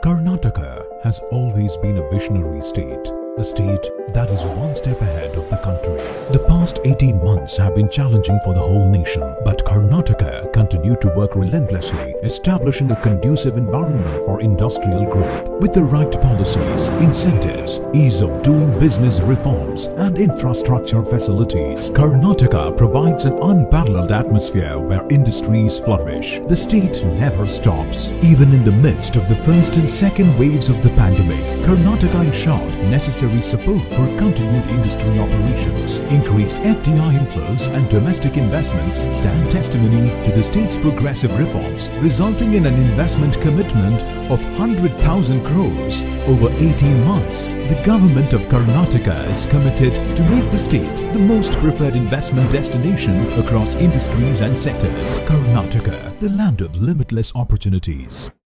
Karnataka has always been a visionary state, a state that is one step ahead of the country. The past 18 months have been challenging for the whole nation, but Karnataka continued to work relentlessly, establishing a conducive environment for industrial growth. With the right policies, incentives, ease of doing business reforms, and infrastructure facilities, Karnataka provides an unparalleled atmosphere where industries flourish. The state never stops. Even in the midst of the first and second waves of the pandemic, Karnataka ensured necessary support for continued industry operations. Increased FDI inflows and domestic investments stand testimony to the state's progressive reforms, resulting in an investment commitment of 100,000 crores over 18 months. The government of Karnataka is committed to make the state the most preferred investment destination across industries and sectors. Karnataka, the land of limitless opportunities.